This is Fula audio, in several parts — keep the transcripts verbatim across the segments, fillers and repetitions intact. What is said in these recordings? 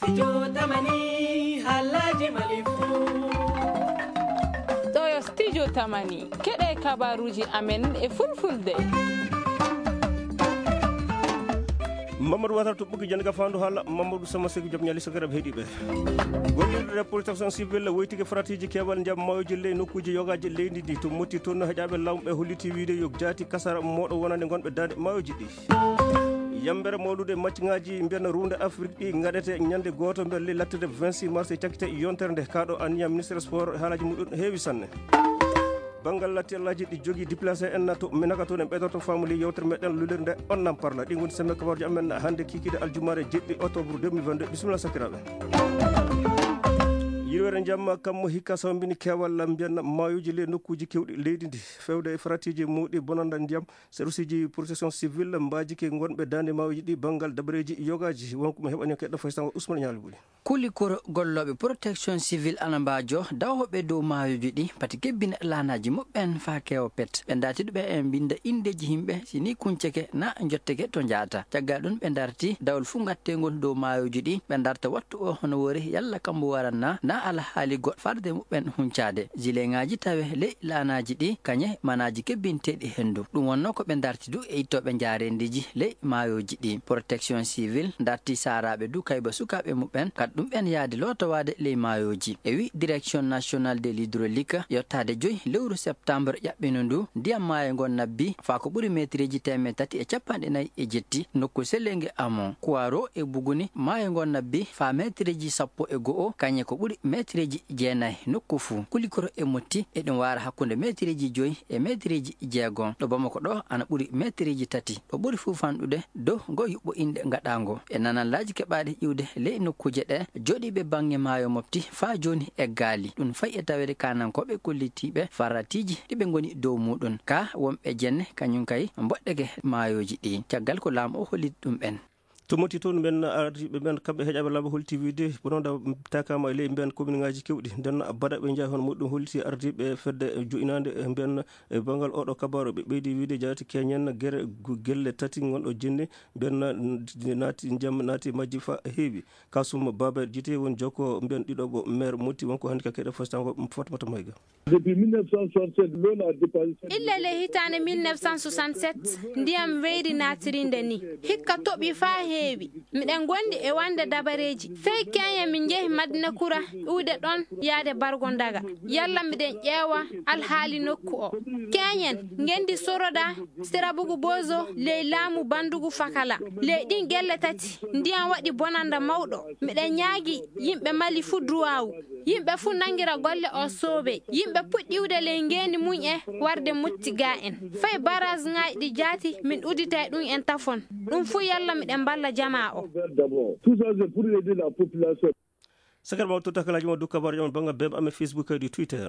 Studio Tamani Halaji Malifu Toyo Studio Tamani keɗe kabaruji amen e fulfulde. Mamadou Watar to bugi janga fandu hala Mamadou sama segu job nyali sagarab hedibe gollirde protection civil woytike fratiji kewal jam mawji le nokkuji yogaji leydi di to mutti ton hajaabe lawbe holiti wiide yok jati kasara modo wonande gonbe dande mawji di yambere mawlude maccingaji mbiana runda Afrique di ngadete nyande goto mbelle lattude vingt-six mars takite yontere nde kado aniya ministre sport halaji mudun heewi sanne bangal latillaji di jogi déplacé en to menaka to en bedoto famuli yewtere medden lulirde on nam parla di ngoni sembe kabarjo amen hande kikide aljumare jeddi octobre deux mille vingt-deux bismillah sakirabe yirwere jamma kam hikka sambini kewal lambian mayuji le nokkuji kewdi leydi ndi fewde fratiji mudi bonanda ndiyam serviciji protection civile mbaji ke gonbe dande mawuji di bangal dabreji yogaji wonko hebani keddo faysan Ousmane Nyalbuli kuli kor gollobe protection civile anambajo dawhobe do mayuji di pati kebbina lanaji mobben fa kewo pet be dati be en binda indeji himbe sini kunceke na jotteke to jaata tagal dun be darti dawol fu ngattengol do mayuji di be darta wattu o hono wori yalla kambo waranna na ala hali god farde mubben huncade jilengaji tawe le lanaji di kanye manaji kebbintedi hendu dum wonno ko be darti du e tobe jaarendiji le mayoji di protection civile darti sarabe du kayba sukabe mubben kad dum ben yaade loto wade le mayoji e wi direction nationale de l'hydraulique yottade joy lewru septembre yabbinundu ndiyam mayo gon nabbi fa ko buri metreji temme tati e capande nay e jetti nokku selenge amon kuaro e buguni mayo gon nabbi fa metreji sappo e go'o kanye ko buri metreji jeenay nokku fu kulikoro e motti e dum wara hakkunde metreji joy e metreji jeegon do bamako do ana buri metreji tati do buri fu fandude do go yubbo inde ngadango e nanan laaji kebaade iwde le nokkuje de jodi be bangi mayo mofti fa joni e gali dun fay e tawede kanan ko be kullitibe faratiji dibe ngoni dow mudun ka wombe jenne kanyun kay boddege mayoji di tiagal ko lam o holit dum ben to moti ton ben ardi be ben kambe hejabe laba holti wiide bononda takama le ben commune ngaji kewdi den bada be jaay hon mudum holti ardi be fedde joinande ben bangal odo kabaro be beedi wiide jaati kenyen gere gelle tati gondo jinne ben nati jam nati majji fa heewi kasum baba jite won joko ben dido bo maire moti wonko hande ka kede fostango fotmata mayga depuis mille neuf cent soixante-sept l'eau a dépassé illa le hitane mille neuf cent soixante-sept ndiyam weydi natirinde ni hikka tobi fa heewi miden gondi e wande dabareji sey kenya min jehi madina kura uude don yaade bargon daga yalla miden ƴeewa alhaali nokku o kenyen ngendi soroda sirabugu bozo le laamu bandugu fakala le din gelle tati ndiyam wadi bonanda mawdo miden nyaagi yimbe mali fu duwawu yimbe fu nangira golle o soobe yimbe puddiwde le ngeeni munye warde muttiga en fay baraz ngaadi jaati min udita dum en tafon dum fu yalla miden balla jama o tout ça c'est pour aider la population sakar mo to takalaji mo du kabar jam banga beb am Facebook e Twitter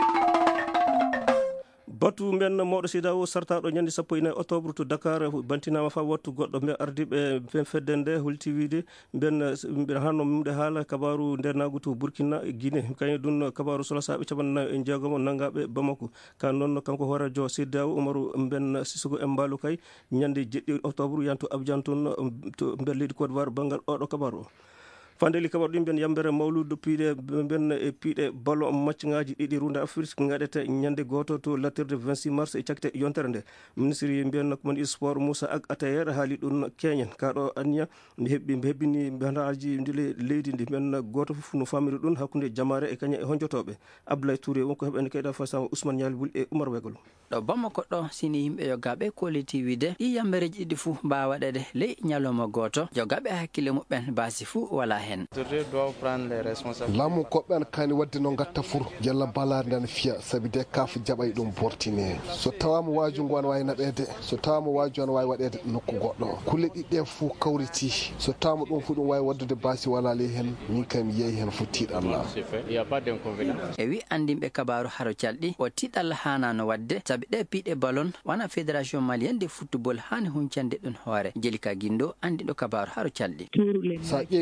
batu men mawdo sidawo sartaado nyande sappo e octobre to Dakar bantinama fa wattu goddo me ardibe ben feddende hulti wiide ben ben hanno mumde haala kabaru dernagu to Burkina Guinée kany dun kabaru sola sabe cabanna en jagamo nangabe Bamako kan non kanko horajo sidawo Umaru ben Sisugo Embalo kay nyande jeddi octobre yanto Abidjan ton to berlidi Côte d'Ivoire bangal odo kabaru fandeli kabar dum ben yambere mawludu piide ben e piide ballo maccingaji didi runda Afrique ngadete nyande goto to latirde vingt-six mars e cakte yontere nde ministre ben ko man sport Moussa ak Atayer haali dun Kenyan kado anya mi hebbi mi hebbini bandaji ndile leydi ndi men goto fu no famiri dun hakkunde jamare e kanya e honjotobe Abdoulaye Touré wonko hebben kayda fasan Ousmane Nyalbul e Oumar Wegol do Bamako do sini yimbe yogabe quality wide di yambere jidi fu ba wadede le nyaloma goto jogabe hakkile mubben basi fu wala hen lamu koɓɓen kani wadde no gatta fur jalla balade nden fiya sabi de kaf jaɓay ɗum bortine so tawama waaju ngu an wawi naɓede so tawama waaju an wawi waɗede nokku goɗɗo kulle ɗiɗɗe fuu kawriti so tawama ɗum fu ɗum wawi waddude basi wala ley hen min kam yeeyi hen fo tiiɗalla e wi andimɓe kabaru haro calɗi o tiiɗalla hanano wadde sabi ɗe piiɗe ballon wana fédération malien de football hani huncande ɗum hoore jelika guindo andiɗo kabaru haro calɗi sa ƴeewi le oɗo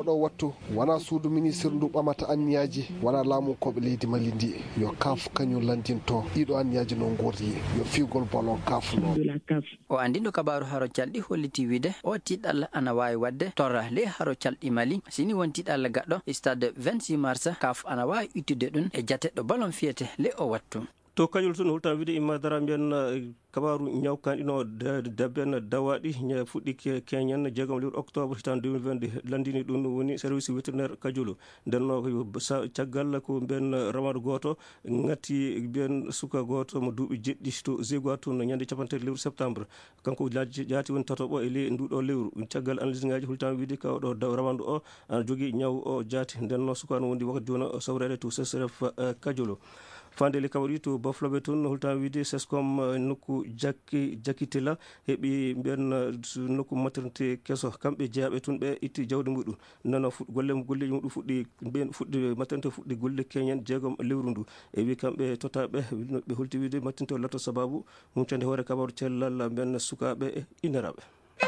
oɗo wattu wona suudu ministre ndu ɓamata anniyaji wona laamu koɓe leydi Mali ndi yo kaf kañum landinto ɗiɗo anniyaji no gurdi yo figol ballon kaf no o andino kabaru haro calɗi holliti wiide o tiɗalla ana wawi wadde torra le haro calɗi Mali sini won tiɗalla gaɗɗo stade vingt-six mars kaf ana wawi ittude ɗum e jateɗɗo ballon fiyete le o wattu to kañol tun hulta wiide imma dara mbiyen kabaru ñawkanɗino debben dawaɗi fuɗɗi keñen jeegom lewru octobre hitan deux mille vingt landini ɗum woni service vétérinaire kajulu ndenno caggal ko mbiyen ramadu goto ngatti mbiyen suka goto mo duuɓi jeɗɗi to zégoa tun ñande capantati lewru septembre kanko jaati woni tatoɓo e ley nduɗo lewru caggal analyse ngaji hultan wiide kawɗo daw ramandu o ana jogui ñaw o jaati ndenno sukano wondi wakati jona sawrede to sesref kajulu fandeli kawaɗi to bafloɓe toon holtan wiide sescom nokku jakki jakkitela heeɓi mbiyen nokku maternité kesso kamɓe jeeyaɓe toon ɓe itti jawdi muɗum nono golle golleji muɗum fuɗɗi mbiyen fuɗɗi maternité fuɗɗi golle keñen jeegom lewru ndu e wi kamɓe totaɓe ɓe holti wiide maternité o latto sababu huncande hoore kabaru cellal mbiyen sukaɓe e inniraɓe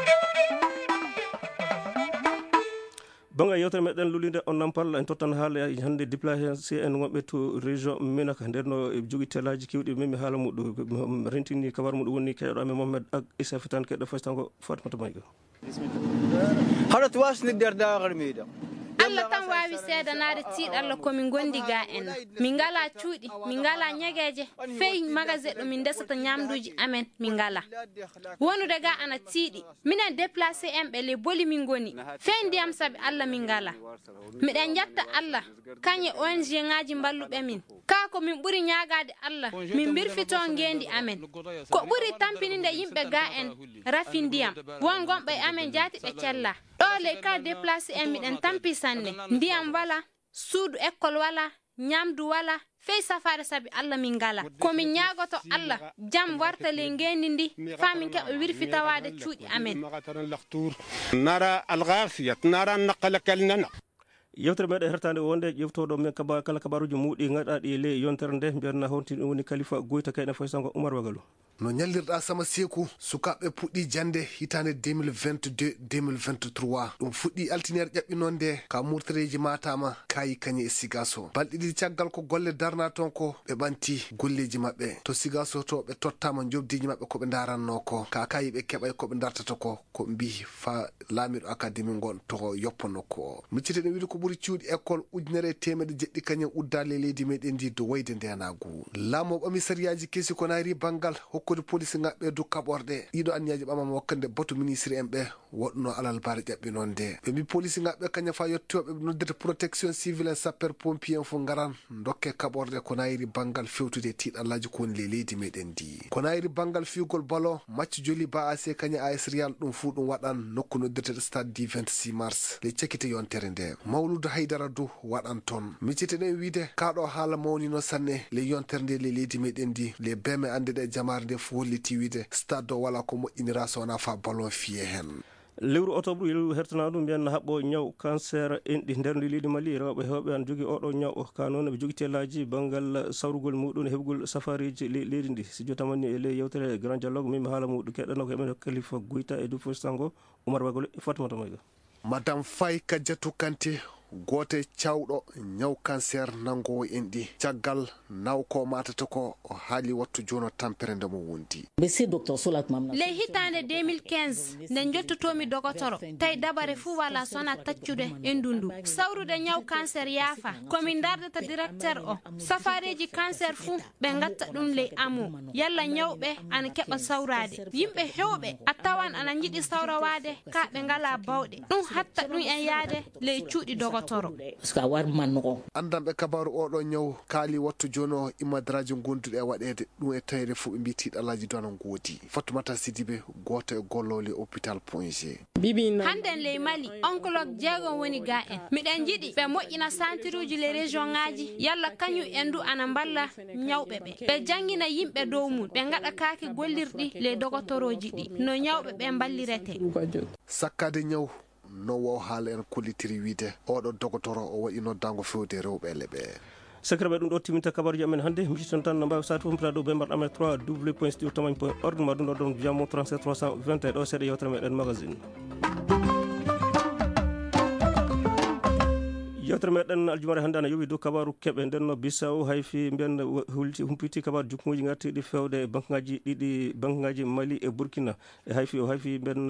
banga yewtere meɗen lulide on nampal en tottan haala hannde déplacé en wonɓe to région Menaka ndenno jogui telaji kewɗi memi haala muɗum rentini kabaru muɗum woni keyɗo amen Mohamed ak Issa Fitan keɗɗo faytango Fatimata Mayga haɗa wasni nder dagar miɗo Allah tan wawi seedanade tiiɗalla komin gondi ga en min ngala cuuɗi min ngala ñegeje fey magasin ɗo min desata ñamduji amen min ngala wonude ga ana tiiɗi minen déplacé en ɓe le boli min goni fey ndiyam saabi Allah min ngala miɗen jatta Allah kañe O N G ngaji balluɓe min ka ko min ɓuuri ñagade Allah min birfito ngendi amen ko ɓuuri tampininde yimɓe ga en rafi ndiyam won gonɓe amen jaati ɓe cella ɗole ka déplacé en miɗen tampi sanne ndiyam wala suudu école wala ñamdu wala fey safare sabi Allah min ngala komin ñagoto Allah jam warta le ngendi ndi famin keɓe wirfitawade cuuɗi amen nara alghafiyat nara naqalakalnana yewtere meɗen hertande wonde ƴeftoɗo men kaba kala kabaruji muɗi gaɗaɗi e ley yontere nde mbiyatna hawti ɗum woni Khalifa Goyta kayɗen faysango Oumar Wagalu no ñallirɗa sama seeku sukaɓe puɗɗi jande hitande deux mille vingt-deux deux mille vingt-trois ɗum fuɗɗi altiniére ƴaɓɓinon nde ka murtareji matama kayi kañe e Sigaso balɗe ɗiɗi caggal ko golle darna toon ko ɓe ɓanti golleji mabɓe to Sigaso to ɓe tottama jobdiji mabɓe koɓe daranno ko ka kayi ɓe keɓay koɓe dartata ko ko mbi fa laamiɗo académie ngon to yoppono ko miccite ɗen wiide ko ɓuuri cuuɗi école ujunere temedde jeɗɗi kañum uddale leydi meɗen ndi do wayde ndenagu laamo ɓamisariyaji kesi ko nayri banggal hokkude police ngaɓɓe du kaɓorɗe ɗiɗo anniyaji ɓamama wakkande batu ministre en ɓe woɗɗuno alal bare ƴaɓɓinon nde ɓe mbi police ngaɓɓe kañum fa yettoɓe noddete protection civile sapeur pompier en fo garan dokke kaɓorɗe ko nayri banggal fewtude tiɗallaji ko woni le leydi meɗen ndi ko nayri banggal fiugol ballon match joli ba ac kañum as real ɗum fu ɗum waɗan nokku noddete stade du vingt-six mars le cekkite yontere nde mawludu haydara du waɗan toon miccite ɗen wiide kaɗo haala mawnino sanne le yontere nde le leydi meɗen ndi le beme ande ɗe jamare nde fu holliti wiide stade o wala ko moƴƴinira so wona fa ballon fiye hen lewru octobre yelu hertana ɗum mbiyan haɓɓo ñaw cancer enɗi nder ndi leydi Mali rewɓe hewɓe an jogui oɗo ñaw ka noon ɓe jogui telaji banggal sawrugol muɗum e heɓgol safariji leydi ndi si jotamani e ley yewtere grand dialogue mimi haala muɗum keɗɗano ko emen Khalifa Goyta e dufo sango Oumar Wagolo e Fatimata Mayga madame Faye Kadiatou Kanté gote cawɗo ñaw cancer nangowo en ɗi caggal naw ko matata ko o haali wattu jono tampere nde mo wondi ley hitande deux mille quinze nde jottotomi dogotoro tawi dabare fuu wala sona taccude e ndundu sawrude ñaw cancer yaafa komin dardata directeur o safareji cancer fuu ɓe gatta ɗum ley amu yalla ñawɓe ana keɓa sawrade yimɓe hewɓe a tawan ana jiiɗi sawrawade ka ɓe ngala bawɗe ɗum hatta ɗum en yaade ley cuuɗi dogo andanɓe kabaru oɗo ñaw kaali wattu joni o immadaraji gonduɗe e waɗede ɗum e tawede fo ɓe mbi tiɗalaji do ana goodi Fatoumata Sidibé goto e gollole hôpital Point G handen ley Mali oncologue jeegom woni ga en miɗen jiiɗi ɓe moƴƴina centre uji les région ngaji yalla kañum en du ana balla ñawɓe ɓe ɓe jangguina yimɓe dow mum ɓe gaɗa kaake gollirɗi les dogotoroji ɗi no ñawɓe ɓe ballirete sakkade ñaw no wo haala en kollitiri wiide oɗo dogotoro o waɗi noddango fewde rewɓe leɓe secret ɓe ɗum ɗo timinta kabaruji amen hannde micciton tan no mbawi sati fof mbiɗa ɗo ɓe mbaɗa amen trois w point studio tamañ point org ma ɗum ɗo ɗon jammo trente-sept trois cent vingt et un ɗo seeɗa yewtere meɗen magazine yewtere meɗen aljumare hannde ana yowi dow kabaru keɓe ndenno Bissau hayfi mbiyen hulti humpiti kabaru jukmuji gartiɗi fewde banque ngaji ɗiɗi banque ngaji Mali e Burkina e hayfi o hayfi mbiyen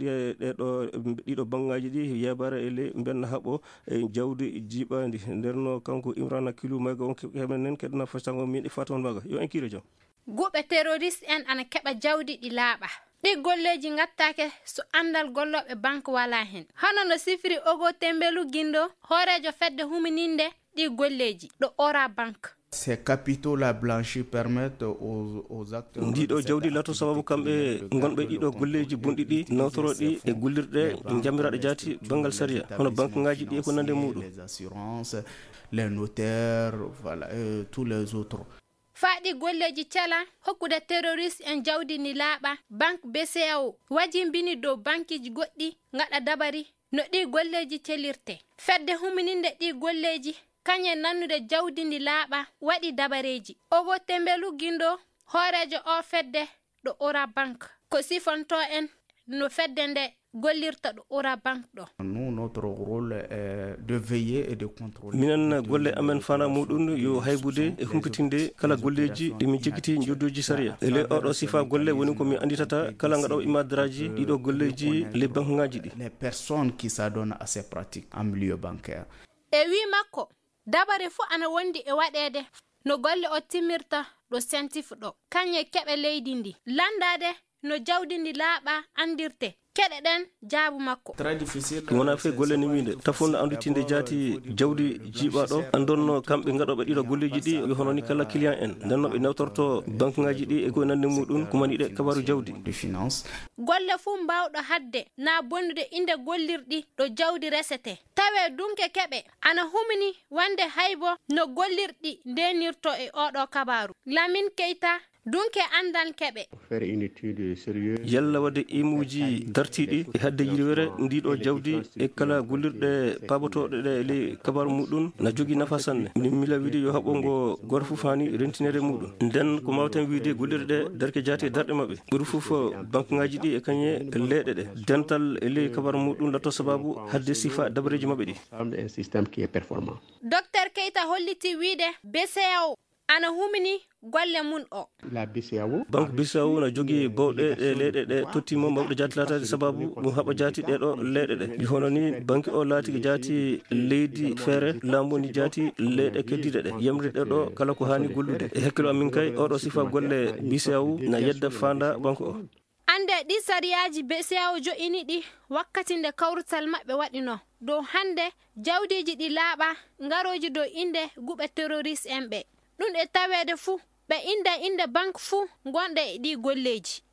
ɗeɗo ɗiɗo banque ngaji ɗi yebare ele mbiyen haɓo e jawdi jiiɓadi ndenno kanko Imrana Kilou mayga on keɓen nen keɗana fastango min ɗi faton maga yo en kiire jam guɓe terroriste en ana keɓa jawdi ɗi laaɓa ɗi golleji gattake so andal golloɓe banque wala hen hono no sifiri Ogo Tembelu Guindo hoorejo fedde humininde ɗi golleji ɗo ora banque. Ces capitaux la blanchis permettent aux, aux acteurs ndiɗo jawdi lato sababu kamɓe gonɓe ɗiɗo golleji bonɗi ɗi nawtoroɗi e gollirɗe jamiraɗe jaati bangal saria hono banque ngaji ɗi e ko nande muɗum les assurances les notaires voilà euh, tous les autres. Faɗi golleji cala hokkude terroriste en jawdi ni laaɓa banque B C A O wajimbini dow bankiji goɗɗi gaɗa dabari no ɗi golleji celirte fedde humininde ɗi golleji kañe nannude jawdi ndi laaɓa waɗi dabareji. Ogo Tembelu Guindo hoorejo o fedde ɗo ora banque ko sifonto en no fedde nde gollirta ɗo ora banque ɗo. Nous notre rôle est de veiller et de contrôler. Minen golle amen fana muɗum yo haybude e humpitinde kala golleji ɗi min jogiti joddoji saria ele oɗo sifa golle woni ko min anditata kala ngaɗo imadaraji ɗiɗo golleji les banque ngaji ɗi. Les personnes qui s'adonnent à ces pratiques en milieu bancaire. E wi makko dabare fu ana wondi e waɗede no golle o timirta ɗo sentif ɗo kanye keɓe leydi ndi landade no jawdi ndi laaɓa andirte keɗe ɗen jaabu makko ɗum wona fe golle ni winde tafunno anditinde jaati jawdi jiiɓaɗo andonno kamɓe gaɗoɓe ɗiɗo golleji ɗi yo hono ni kala client en ndenno ɓe nawtorto banque ngaji ɗi e koye nande muɗum kumaniɗe kabaru jawdi de finance golle fuu mbawɗo hadde na bonnude inde gollirɗi ɗo jawdi resete tawe dunke keɓe ana humini wande haybo no gollirɗi ndenirto e oɗo kabaru. Lamine Keita dunke andal keɓe faire une étude sérieuse yalla wadde imuji dartiɗi e hadde yirwere ndiɗo jawdi e kala gollirɗe pabotoɗe ɗe le kabaru muɗum na jogui nafa sanne min mila wiide yo haɓo ngo goto foof hani rentinede muɗum nden ko mawten wiide gollirɗe darke jaati e darɗe mabɓe ɓuuri foof banque ngaji ɗi e kañe leeɗe ɗe dental e ley kabaru muɗum latto sababu hadde sifa dabareji mabɓe ɗi. un système qui est performant. Docteur Keita holliti wiide B C A O ana humini golle mun o. La B C A O banque Bissau na jogui bawɗe ɗe leyɗe ɗe tottima mawɗe jaati latade sababu ɗum haɓa jaati ɗeɗo leyɗe ɗe hono ni banque o laati jaati leydi feere lamboni jaati leyɗe keddiɗe ɗe yamriɗe ɗo kala ko hani gollude e hakkilo amin kay oɗo sifa golle B C A O na yedda fanda banque o. Ande ɗi sariyaji B C A O jo'ini ɗi wakkati nde kawrutal maɓɓe waɗino dow hande jawdiji ɗi laaɓa ngaroji dow inde guɓe terroriste en ɓe ɗum e tawede fuu ɓe inda inde banque fuu gonɗe e ɗi golleji.